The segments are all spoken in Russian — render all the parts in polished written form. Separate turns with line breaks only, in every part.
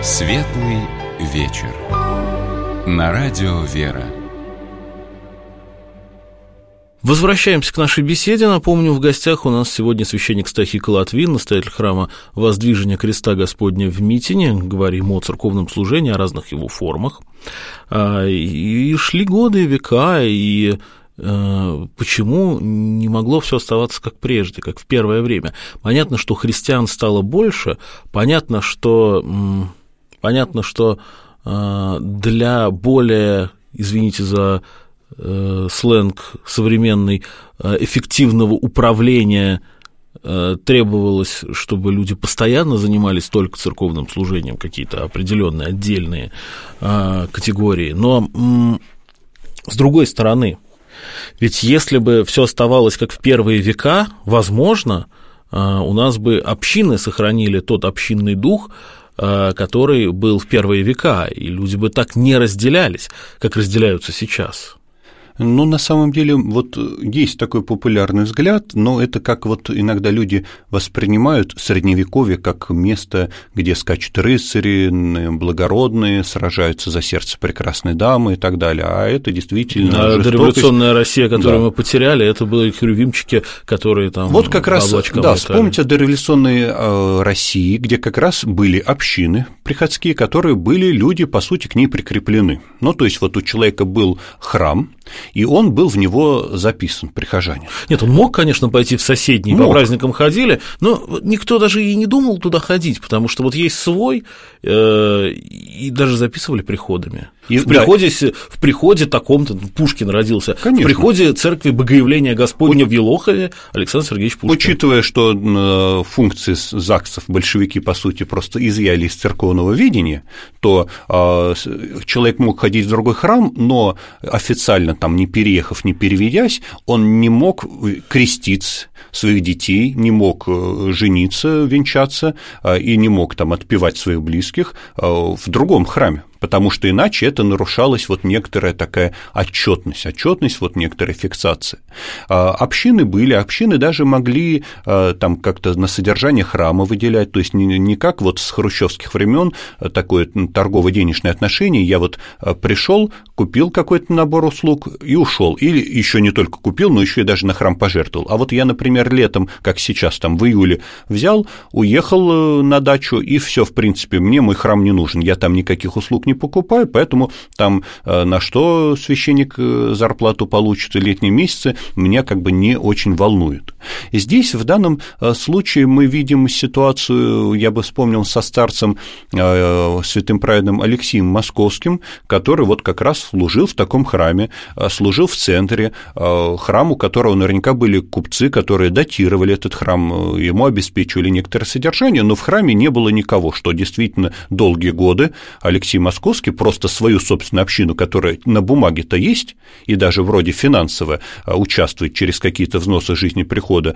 Светлый вечер. На радио «Вера».
Возвращаемся к нашей беседе. Напомню, в гостях у нас сегодня священник Стахий Латвин, настоятель храма Воздвижения Креста Господня в Митине. Говорим о церковном служении, о разных его формах. И шли годы, века, и почему не могло все оставаться как прежде, как в первое время? Понятно, что христиан стало больше, понятно, что для более, извините за сленг современный, эффективного управления требовалось, чтобы люди постоянно занимались только церковным служением, какие-то определенные отдельные категории. Но с другой стороны, ведь если бы все оставалось как в первые века, возможно, у нас бы общины сохранили тот общинный дух, который был в первые века, и люди бы так не разделялись, как разделяются сейчас.
Ну, на самом деле, вот есть такой популярный взгляд, но это как вот иногда люди воспринимают Средневековье как место, где скачут рыцари, благородные, сражаются за сердце прекрасной дамы и так далее, а это действительно жестокость.
Дореволюционная Россия, которую мы потеряли, это были херувимчики, которые там
вот как раз, да, вспомните о дореволюционной России, где как раз были общины приходские, которые были люди, по сути, к ней прикреплены. Ну, то есть вот у человека был храм, и он был в него записан, прихожане.
Нет, он мог, конечно, пойти в соседний, по праздникам ходили, но никто даже и не думал туда ходить, потому что вот есть свой, и даже записывали приходами. В приходе таком-то Пушкин родился, конечно. В приходе церкви Богоявления Господня в Елохове Александр Сергеевич Пушкин.
Учитывая, что функции ЗАГСов большевики, по сути, просто изъяли из церковного видения, то человек мог ходить в другой храм, но официально там не переехав, не переведясь, он не мог крестить своих детей, не мог жениться, венчаться и не мог там отпевать своих близких в другом храме. Потому что иначе это нарушалась вот некоторая такая отчетность, вот некоторая фиксация. Общины были, общины даже могли там как-то на содержание храма выделять, то есть не как вот с хрущевских времен такое торгово-денежное отношение, я вот пришел, купил какой-то набор услуг и ушел, или еще не только купил, но еще и даже на храм пожертвовал. А вот я, например, летом, как сейчас, там в июле взял, уехал на дачу, и все, в принципе, мне мой храм не нужен, я там никаких услуг не покупаю, поэтому там на что священник зарплату получит в летние месяцы, меня как бы не очень волнует. И здесь в данном случае мы видим ситуацию, я бы вспомнил со старцем святым праведным Алексием Московским, который вот как раз служил в таком храме, служил в центре, храм, у которого наверняка были купцы, которые датировали этот храм, ему обеспечивали некоторое содержание, но в храме не было никого, что действительно долгие годы Алексей Московский просто свою собственную общину, которая на бумаге-то есть, и даже вроде финансово участвует через какие-то взносы жизни прихода,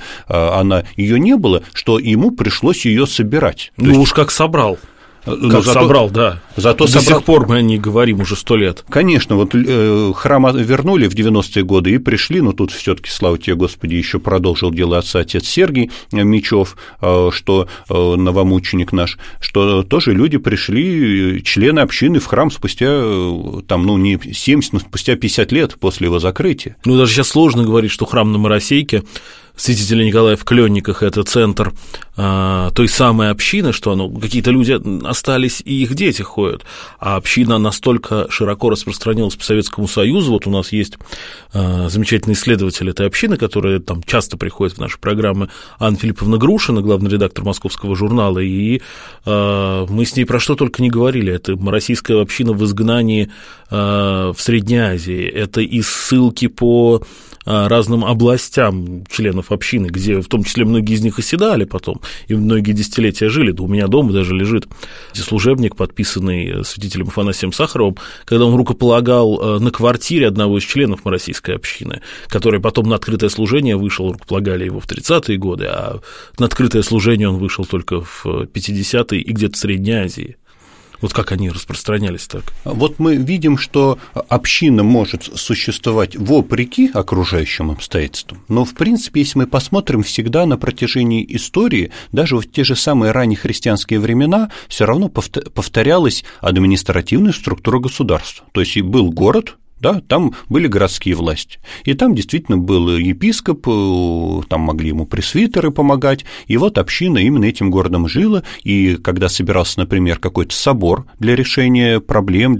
ее не было, что ему пришлось ее собирать.
Уж как собрал. Собрал, да. До сих пор мы о ней говорим уже 100 лет.
Конечно, вот храм вернули в 90-е годы и пришли, но тут все-таки, слава тебе, Господи, еще продолжил дело отца отец Сергий Мечев, что новомученик наш, что тоже люди пришли, члены общины в храм спустя, там, ну, не 70, но спустя 50 лет после его закрытия.
Ну, даже сейчас сложно говорить, что храм на Моросейке святителя Николая в Клённиках – это центр той самой общины, что какие-то люди остались и их дети ходят, а община настолько широко распространилась по Советскому Союзу. Вот у нас есть замечательный исследователь этой общины, которая там часто приходит в наши программы, Анна Филипповна Грушина, главный редактор Московского журнала, и мы с ней про что только не говорили. Это российская община в изгнании в Средней Азии, это и ссылки по разным областям членов общины, где в том числе многие из них оседали потом, и многие десятилетия жили. Да у меня дома даже лежит служебник, подписанный святителем Афанасием Сахаровым, когда он рукополагал на квартире одного из членов российской общины, который потом на открытое служение вышел, рукополагали его в 30-е годы, а на открытое служение он вышел только в 50-е и где-то в Средней Азии. Вот как они распространялись так?
Вот мы видим, что община может существовать вопреки окружающим обстоятельствам, но, в принципе, если мы посмотрим, всегда на протяжении истории, даже в те же самые ранние христианские времена, все равно повторялась административная структура государства. То есть и был город, да, там были городские власти, и там действительно был епископ, там могли ему пресвитеры помогать, и вот община именно этим городом жила, и когда собирался, например, какой-то собор для решения проблем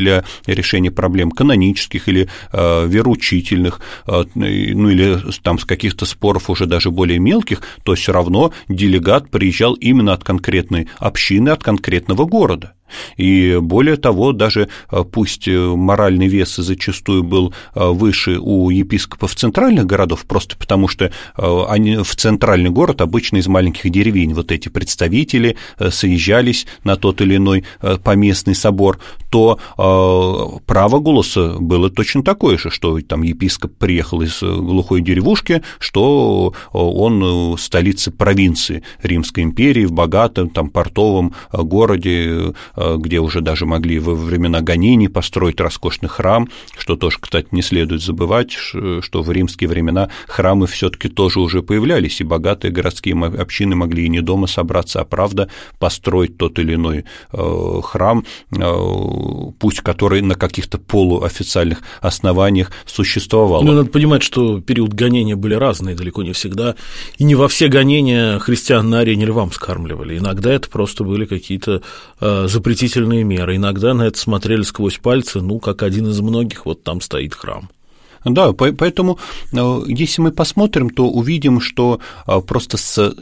канонических или вероучительных, ну или там с каких-то споров уже даже более мелких, то все равно делегат приезжал именно от конкретной общины, от конкретного города. И более того, даже пусть моральный вес зачастую был выше у епископов центральных городов, просто потому что они в центральный город обычно из маленьких деревень, вот эти представители съезжались на тот или иной поместный собор, то право голоса было точно такое же, что там епископ приехал из глухой деревушки, что он столица провинции Римской империи в богатом там портовом городе, где уже даже могли во времена гонений построить роскошный храм, что тоже, кстати, не следует забывать, что в римские времена храмы все-таки тоже уже появлялись, и богатые городские общины могли и не дома собраться, а правда построить тот или иной храм, пусть который на каких-то полуофициальных основаниях существовал.
Ну, надо понимать, что период гонения были разные, далеко не всегда, и не во все гонения христиан на арене львам скармливали. Иногда это просто были какие-то запретительные меры, иногда на это смотрели сквозь пальцы, ну, как один из многих, вот там стоит храм.
Да, поэтому, если мы посмотрим, то увидим, что просто с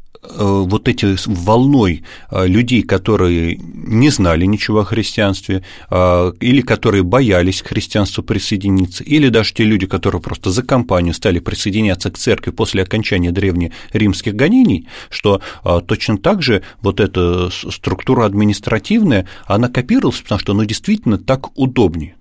вот эти волной людей, которые не знали ничего о христианстве, или которые боялись к христианству присоединиться, или даже те люди, которые просто за компанию стали присоединяться к церкви после окончания древнеримских гонений, что точно так же вот эта структура административная, она копировалась, потому что, ну, действительно так удобнее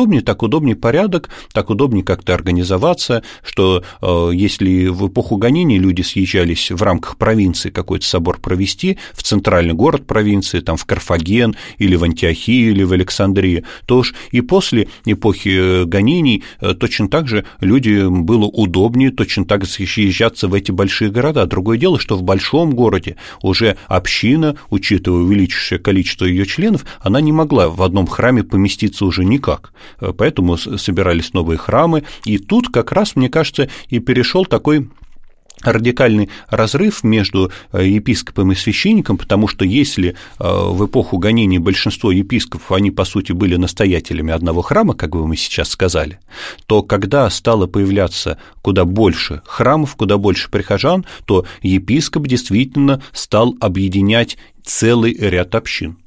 порядок, так удобнее как-то организоваться, что если в эпоху гонений люди съезжались в рамках провинции какой-то собор провести, в центральный город провинции, там в Карфаген или в Антиохию или в Александрию, то уж и после эпохи гонений точно так же людям было удобнее точно так же съезжаться в эти большие города. Другое дело, что в большом городе уже община, учитывая увеличившее количество ее членов, она не могла в одном храме поместиться уже никак, поэтому собирались новые храмы, и тут как раз, мне кажется, и перешел такой радикальный разрыв между епископом и священником, потому что если в эпоху гонений большинство епископов, они, по сути, были настоятелями одного храма, как бы мы сейчас сказали, то когда стало появляться куда больше храмов, куда больше прихожан, то епископ действительно стал объединять целый ряд общин.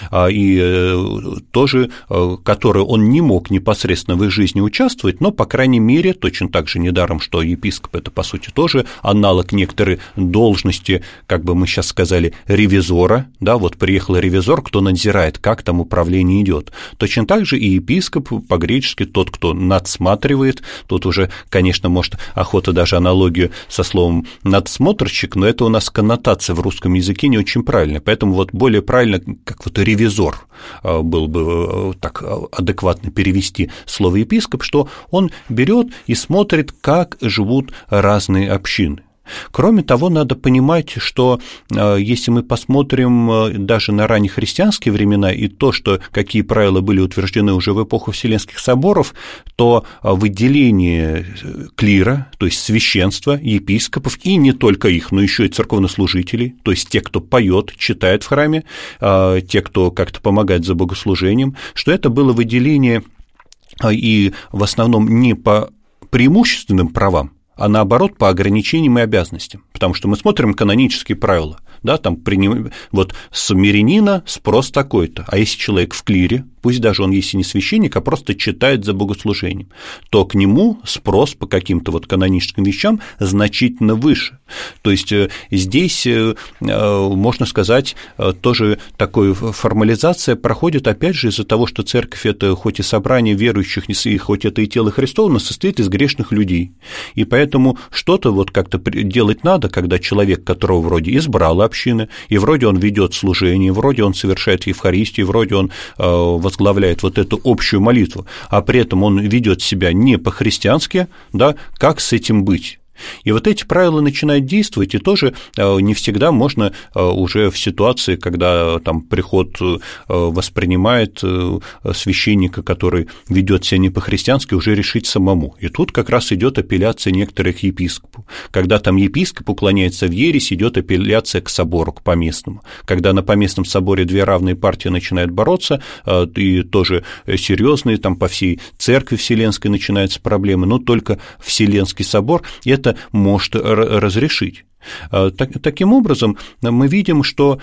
И тоже, которые он не мог непосредственно в их жизни участвовать, но, по крайней мере, точно так же недаром, что епископ – это, по сути, тоже аналог некоторой должности, как бы мы сейчас сказали, ревизора, да, вот приехал ревизор, кто надзирает, как там управление идет. Точно так же и епископ, по-гречески, тот, кто надсматривает, тут уже, конечно, может, охота даже аналогию со словом надсмотрщик, но это у нас коннотация в русском языке не очень правильная, поэтому вот более правильно, как вот ревизор был бы так адекватно перевести слово епископ, что он берет и смотрит, как живут разные общины. Кроме того, надо понимать, что если мы посмотрим даже на раннехристианские времена и то, что какие правила были утверждены уже в эпоху Вселенских соборов, то выделение клира, то есть священства, епископов, и не только их, но еще и церковнослужителей, то есть те, кто поет, читает в храме, те, кто как-то помогает за богослужением, что это было выделение и в основном не по преимущественным правам, а наоборот по ограничениям и обязанностям, потому что мы смотрим канонические правила, да, там вот с мирянина спрос такой-то, а если человек в клире, пусть даже он есть и не священник, а просто читает за богослужением, то к нему спрос по каким-то вот каноническим вещам значительно выше. То есть здесь, можно сказать, тоже такая формализация проходит, опять же, из-за того, что церковь – это хоть и собрание верующих, и хоть это и тело Христово, но состоит из грешных людей. И поэтому что-то вот как-то делать надо, когда человек, которого вроде избрала общины, и вроде он ведет служение, вроде он совершает Евхаристию, вроде он возглавляет вот эту общую молитву, а при этом он ведет себя не по-христиански, да, как с этим быть? И вот эти правила начинают действовать, и тоже не всегда можно уже в ситуации, когда там приход воспринимает священника, который ведет себя не по-христиански, уже решить самому. И тут как раз идет апелляция некоторых к епископу. Когда там епископ уклоняется в ересь, идет апелляция к собору, к поместному. Когда на поместном соборе две равные партии начинают бороться, и тоже серьезные, там по всей церкви вселенской начинаются проблемы, но только Вселенский собор это может разрешить. Таким образом, мы видим, что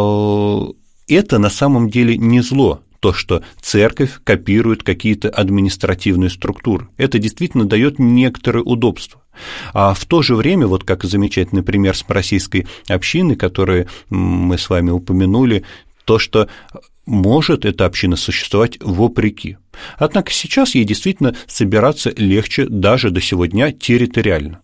это на самом деле не зло, то, что церковь копирует какие-то административные структуры. Это действительно дает некоторое удобство. А в то же время, вот как замечательный пример с российской общины, который мы с вами упомянули, то, что может эта община существовать вопреки. Однако сейчас ей действительно собираться легче даже до сего дня территориально.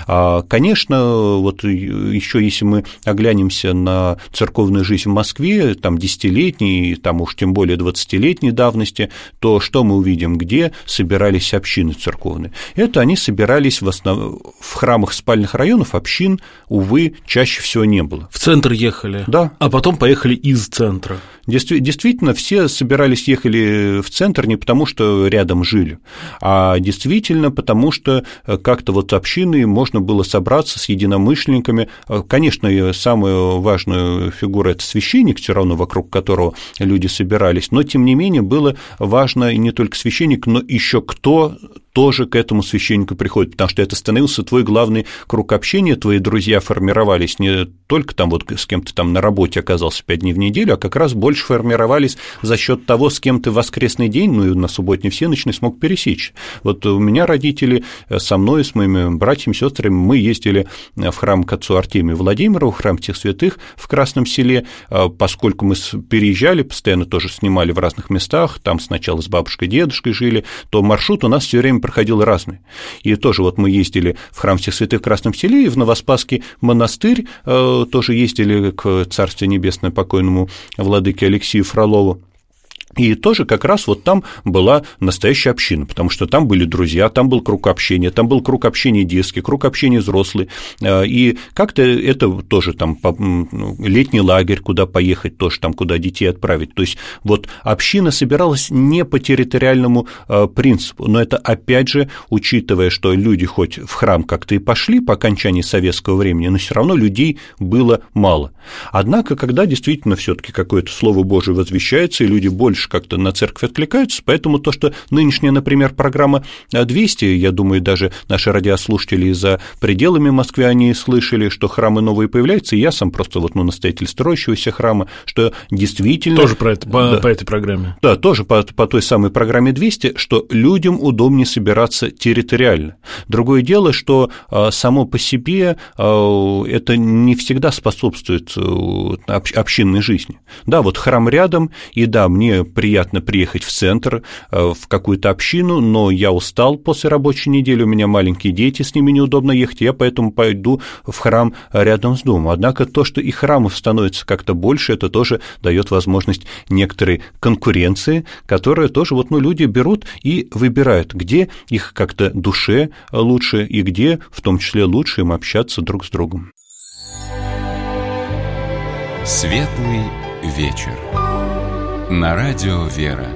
Конечно, вот еще если мы оглянемся на церковную жизнь в Москве, там 10-летней, там уж тем более 20-летней давности, то что мы увидим, где собирались общины церковные? Это они собирались в храмах спальных районов, общин, увы, чаще всего не было.
В центр ехали,
да.
А потом поехали из центра.
Действительно, все собирались, ехали в центр не потому, что рядом жили, а действительно потому, что как-то вот общины можно было собраться с единомышленниками. Конечно, самая важная фигура – это священник, все равно вокруг которого люди собирались, но, тем не менее, было важно не только священник, но еще кто тоже к этому священнику приходит, потому что это становился твой главный круг общения, твои друзья формировались не только там вот с кем ты там на работе оказался 5 дней в неделю, а как раз больше формировались за счет того, с кем ты в воскресный день, ну и на субботний всеночный смог пересечь. Вот у меня родители со мной, с моими братьями, сестрами, мы ездили в храм к отцу Артемию Владимирову, в храм Всех Святых в Красном Селе, поскольку мы переезжали, постоянно тоже снимали в разных местах, там сначала с бабушкой, дедушкой жили, то маршрут у нас все время проходил разный. И тоже вот мы ездили в храм Всех Святых в Красном Селе, и в Новоспасский монастырь тоже ездили к Царствию Небесное покойному владыке Алексею Фролову. И тоже как раз вот там была настоящая община, потому что там были друзья, там был круг общения детский, круг общения взрослый, и как-то это тоже там летний лагерь, куда поехать, тоже там, куда детей отправить. То есть вот община собиралась не по территориальному принципу, но это опять же, учитывая, что люди хоть в храм как-то и пошли по окончании советского времени, но все равно людей было мало. Однако, когда действительно все-таки какое-то Слово Божие возвещается, и люди больше как-то на церковь откликаются, поэтому то, что нынешняя, например, программа 200, я думаю, даже наши радиослушатели за пределами Москвы, они слышали, что храмы новые появляются, и я сам просто вот, настоятель строящегося храма, что действительно…
Тоже по этой программе.
Да, тоже по той самой программе 200, что людям удобнее собираться территориально. Другое дело, что само по себе это не всегда способствует общинной жизни. Да, вот храм рядом, и да, мне приятно приехать в центр, в какую-то общину, но я устал после рабочей недели, у меня маленькие дети, с ними неудобно ехать, я поэтому пойду в храм рядом с домом. Однако то, что и храмов становится как-то больше, это тоже дает возможность некоторой конкуренции, которая тоже вот, люди берут и выбирают, где их как-то душе лучше и где в том числе лучше им общаться друг с другом.
Светлый вечер. На радио «Вера».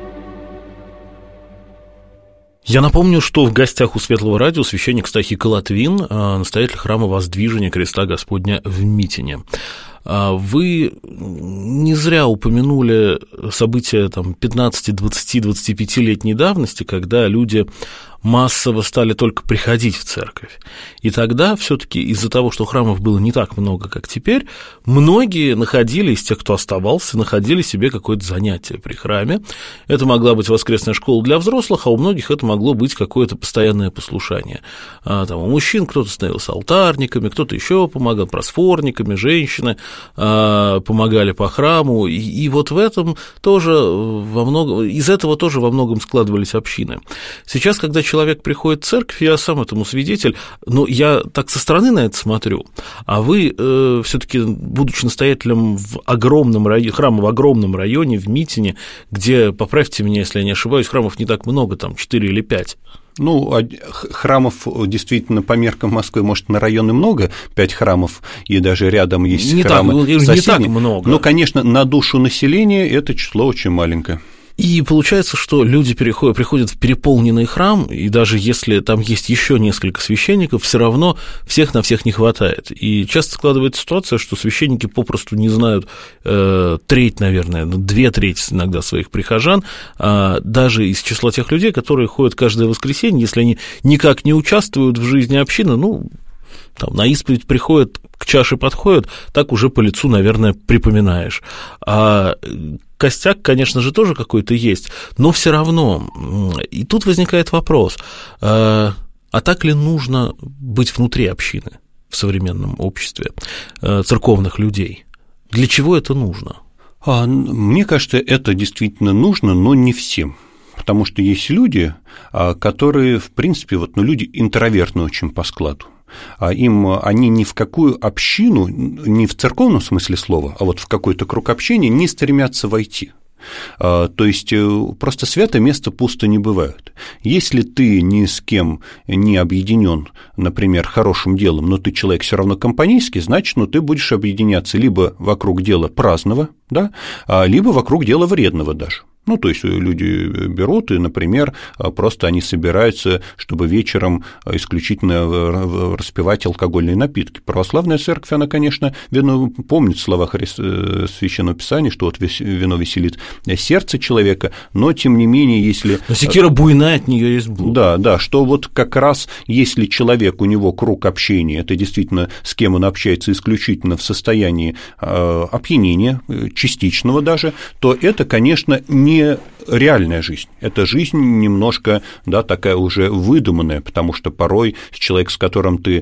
Я напомню, что в гостях у Светлого радио священник Стахий Колотвин, настоятель храма Воздвижения Креста Господня в Митине. Вы не зря упомянули события 15, 20, 25-летней давности, когда люди массово стали только приходить в церковь. И тогда все-таки из-за того, что храмов было не так много, как теперь, многие находили, из тех, кто оставался, находили себе какое-то занятие при храме. Это могла быть воскресная школа для взрослых, а у многих это могло быть какое-то постоянное послушание. У мужчин кто-то становился алтарниками, кто-то еще помогал, просфорниками, женщины помогали по храму. И вот в этом тоже из этого тоже во многом складывались общины. Сейчас, когда человек приходит в церковь, я сам этому свидетель, но я так со стороны на это смотрю, а вы все-таки, будучи настоятелем храма в огромном районе, в Митине, где, поправьте меня, если я не ошибаюсь, храмов не так много, там 4 или 5.
Ну, храмов действительно по меркам Москвы, может, на районы много, 5 храмов, и даже рядом есть храмы соседние.
Не так много.
Но, конечно, на душу населения это число очень маленькое.
И получается, что люди приходят в переполненный храм, и даже если там есть еще несколько священников, все равно всех на всех не хватает. И часто складывается ситуация, что священники попросту не знают треть, наверное, 2/3 иногда своих прихожан, даже из числа тех людей, которые ходят каждое воскресенье, если они никак не участвуют в жизни общины, там, на исповедь приходят, к чаше подходят, так уже по лицу, наверное, припоминаешь. А костяк, конечно же, тоже какой-то есть, но все равно. И тут возникает вопрос, а так ли нужно быть внутри общины в современном обществе церковных людей? Для чего это нужно?
Мне кажется, это действительно нужно, но не всем. Потому что есть люди, которые, в принципе, люди интровертны очень по складу. Они ни в какую общину, не в церковном смысле слова, а вот в какой-то круг общения не стремятся войти. То есть просто святое место пусто не бывает. Если ты ни с кем не объединен, например, хорошим делом, но ты человек все равно компанейский, значит, ты будешь объединяться либо вокруг дела праздного, да, либо вокруг дела вредного даже. То есть люди берут и, например, просто они собираются, чтобы вечером исключительно распивать алкогольные напитки. Православная церковь, она, конечно, помнит слова Священного Писания, что вино веселит сердце человека, но, тем не менее, если…
Но секира буйная, от нее есть блуд.
Да, что как раз если человек, у него круг общения, это действительно с кем он общается исключительно в состоянии опьянения, частичного даже, то это, конечно, не реальная жизнь. Это жизнь немножко, такая уже выдуманная, потому что порой человек, с которым ты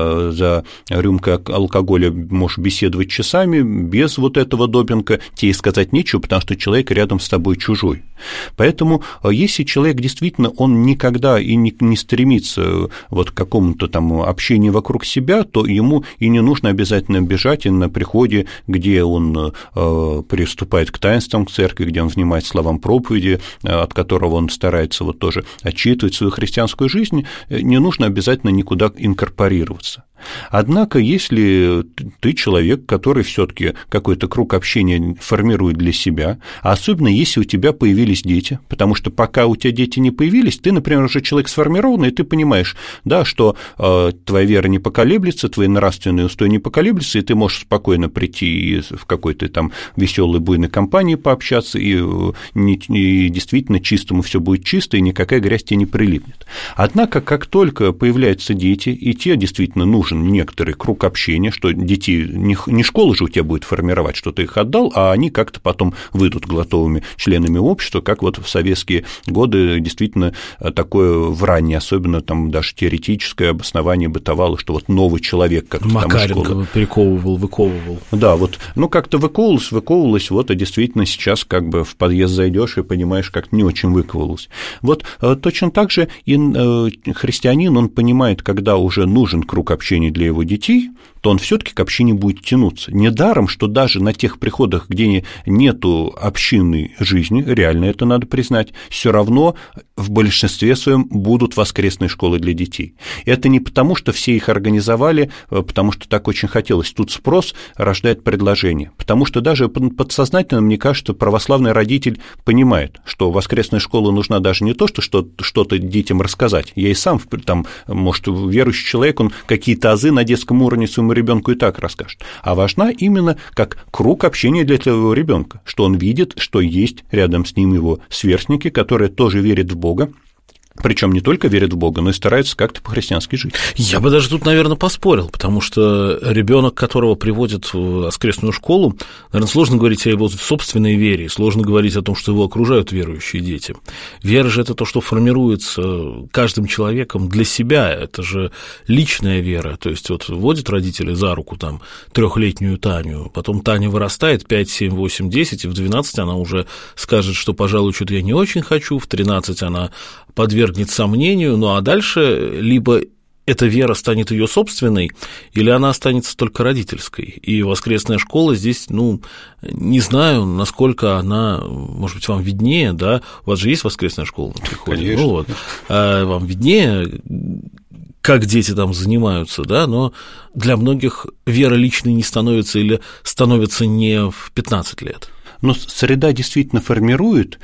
за рюмкой алкоголя можешь беседовать часами, без этого допинга, тебе и сказать нечего, потому что человек рядом с тобой чужой. Поэтому, если человек действительно, он никогда и не стремится к какому-то там общению вокруг себя, то ему и не нужно обязательно бежать и на приходе, где он приступает к таинствам церкви, где он внимает словам проповеди, от которого он старается тоже отчитывать свою христианскую жизнь, не нужно обязательно никуда инкорпорироваться. Однако, если ты человек, который все-таки какой-то круг общения формирует для себя, а особенно если у тебя появились дети, потому что пока у тебя дети не появились, ты, например, уже человек сформированный, и ты понимаешь, что твоя вера не поколеблется, твои нравственные устои не поколеблются, и ты можешь спокойно прийти в какой-то там веселой буйной компании пообщаться, и действительно чистому все будет чисто, и никакая грязь тебе не прилипнет. Однако, как только появляются дети, и те действительно нужен некоторый круг общения, что детей не школа же у тебя будет формировать, что ты их отдал, а они как-то потом выйдут готовыми членами общества, как в советские годы действительно такое в раннее, особенно там даже теоретическое обоснование бытовало, что новый человек как-то
Макаренко выковывал.
Да, как-то выковывалось, а действительно сейчас в подъезд зайдешь и понимаешь, как не очень выковывалось. Точно так же и христианин, он понимает, когда уже нужен круг общения для его детей, то он все-таки к общине будет тянуться. Недаром, что даже на тех приходах, где нету общинной жизни, реально это надо признать, все равно в большинстве своем будут воскресные школы для детей. Это не потому, что все их организовали, потому что так очень хотелось. Тут спрос рождает предложение. Потому что даже подсознательно, мне кажется, православный родитель понимает, что воскресная школа нужна даже не то, что что-то детям рассказать. Я и сам, может, верующий человек, он какие-то азы на детском уровне своему ребенку и так расскажет. А важна именно как круг общения для этого ребенка, что он видит, что есть рядом с ним его сверстники, которые тоже верят в Бога. Причем не только верят в Бога, но и стараются как-то по-христиански жить.
Я бы даже тут, наверное, поспорил, потому что ребенок, которого приводят в воскресную школу, наверное, сложно говорить о его собственной вере, сложно говорить о том, что его окружают верующие дети. Вера же это то, что формируется каждым человеком для себя, это же личная вера. То есть водят родители за руку 3-летнюю Таню, потом Таня вырастает 5, 7, 8, 10, и в 12 она уже скажет, что, пожалуй, что-то я не очень хочу, в 13 она подвергнет сомнению, ну а дальше либо эта вера станет ее собственной, или она останется только родительской. И воскресная школа здесь, не знаю, насколько она, может быть, вам виднее, да, у вас же есть воскресная школа на приходе, вам виднее, как дети там занимаются, да, но для многих вера личной не становится или становится не в 15 лет.
Но среда действительно формирует,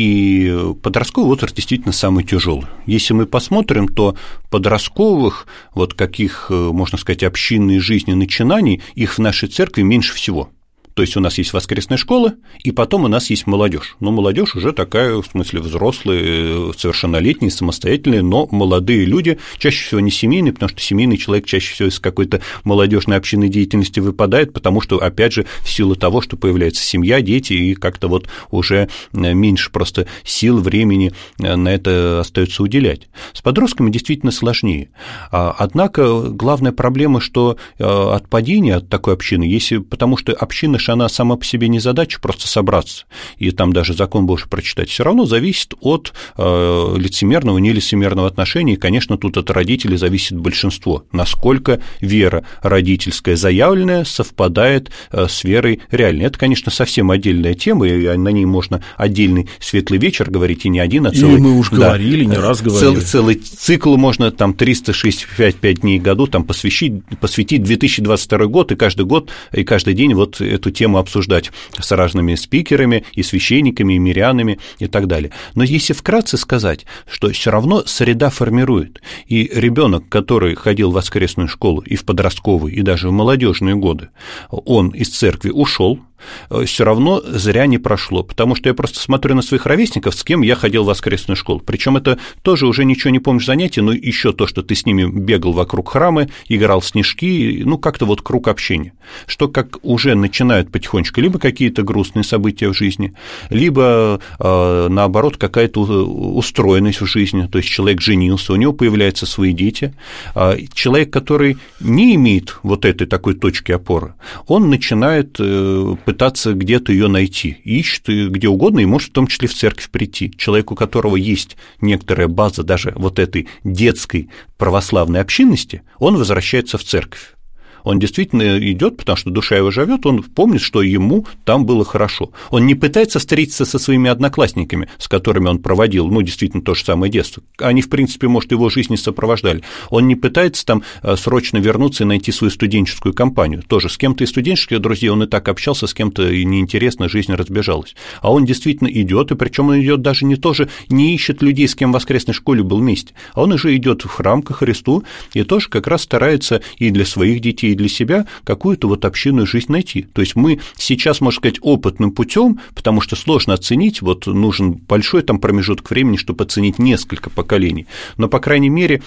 и подростковый возраст действительно самый тяжелый. Если мы посмотрим, то подростковых, вот каких, можно сказать, общинной жизни начинаний, их в нашей церкви меньше всего. То есть у нас есть воскресная школа, и потом у нас есть молодежь. Но молодежь уже такая, в смысле, взрослые, совершеннолетние, самостоятельные, но молодые люди, чаще всего не семейные, потому что семейный человек чаще всего из какой-то молодежной общинной деятельности выпадает, потому что, опять же, в силу того, что появляется семья, дети, и как-то вот уже меньше просто сил, времени на это остается уделять. С подростками действительно сложнее. Однако главная проблема, что отпадение от такой общины, потому что община, она сама по себе не задача просто собраться, и там даже закон Божий прочитать, все равно зависит от лицемерного, нелицемерного отношения, и, конечно, тут от родителей зависит большинство, насколько вера родительская заявленная совпадает с верой реальной. Это, конечно, совсем отдельная тема, и на ней можно отдельный светлый вечер говорить, и не один, а целый...
И мы уж говорили, не раз говорили.
Целый цикл можно там 365 дней в году там посвятить 2022 год, и каждый день вот эту тему обсуждать с разными спикерами и священниками, и мирянами и так далее. Но если вкратце сказать, что все равно среда формирует, и ребенок, который ходил в воскресную школу и в подростковые, и даже в молодежные годы, он из церкви ушел, все равно зря не прошло, потому что я просто смотрю на своих ровесников, с кем я ходил в воскресную школу. Причем это тоже уже ничего не помнишь занятия, но еще то, что ты с ними бегал вокруг храма, играл в снежки, как-то вот круг общения. Что как уже начинают потихонечку либо какие-то грустные события в жизни, либо, наоборот, какая-то устроенность в жизни, то есть человек женился, у него появляются свои дети. Человек, который не имеет вот этой такой точки опоры, он начинает пытаться где-то ее найти, ищет где угодно и может в том числе в церковь прийти. Человек, у которого есть некоторая база даже вот этой детской православной общинности, он возвращается в церковь. Он действительно идет, потому что душа его живет, он помнит, что ему там было хорошо. Он не пытается встретиться со своими одноклассниками, с которыми он проводил, действительно, то же самое детство. Они, в принципе, может, его жизнь и сопровождали. Он не пытается там срочно вернуться и найти свою студенческую компанию. Тоже с кем-то из студенческих друзей он и так общался, с кем-то и неинтересно, жизнь разбежалась. А он действительно идет, и причем он идет даже не ищет людей, с кем в воскресной школе был вместе, а он уже идет в храм ко Христу и тоже как раз старается и для своих детей, и для себя какую-то вот общинную жизнь найти. То есть мы сейчас, можно сказать, опытным путем, потому что сложно оценить, вот нужен большой там промежуток времени, чтобы оценить несколько поколений, но, по крайней мере,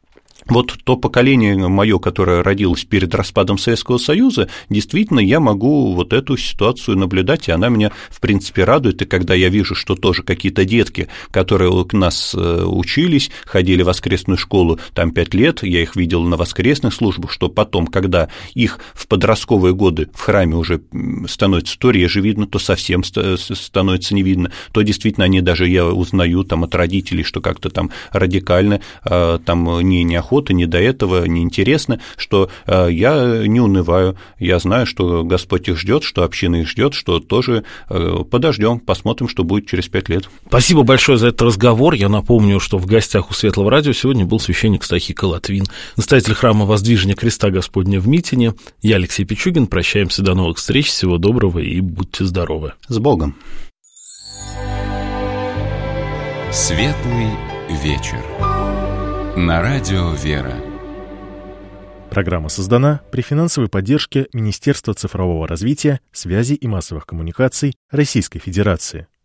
вот то поколение мое, которое родилось перед распадом Советского Союза, действительно, я могу вот эту ситуацию наблюдать, и она меня, в принципе, радует. И когда я вижу, что тоже какие-то детки, которые у нас учились, ходили в воскресную школу там 5 лет, я их видел на воскресных службах, что потом, когда их в подростковые годы в храме уже становится то реже видно, то совсем становится не видно, то действительно они даже, я узнаю там от родителей, что как-то там радикально там неохота, не до этого, неинтересно, что я не унываю, я знаю, что Господь их ждет, что община их ждет, что тоже подождем, посмотрим, что будет через 5 лет.
Спасибо большое за этот разговор. Я напомню, что в гостях у Светлого радио сегодня был священник Стахий Латвин, настоятель храма Воздвижения Креста Господня в Митине. Я Алексей Пичугин. Прощаемся, до новых встреч. Всего доброго и будьте здоровы.
С Богом.
Светлый вечер. На радио «Вера».
Программа создана при финансовой поддержке Министерства цифрового развития, связи и массовых коммуникаций Российской Федерации.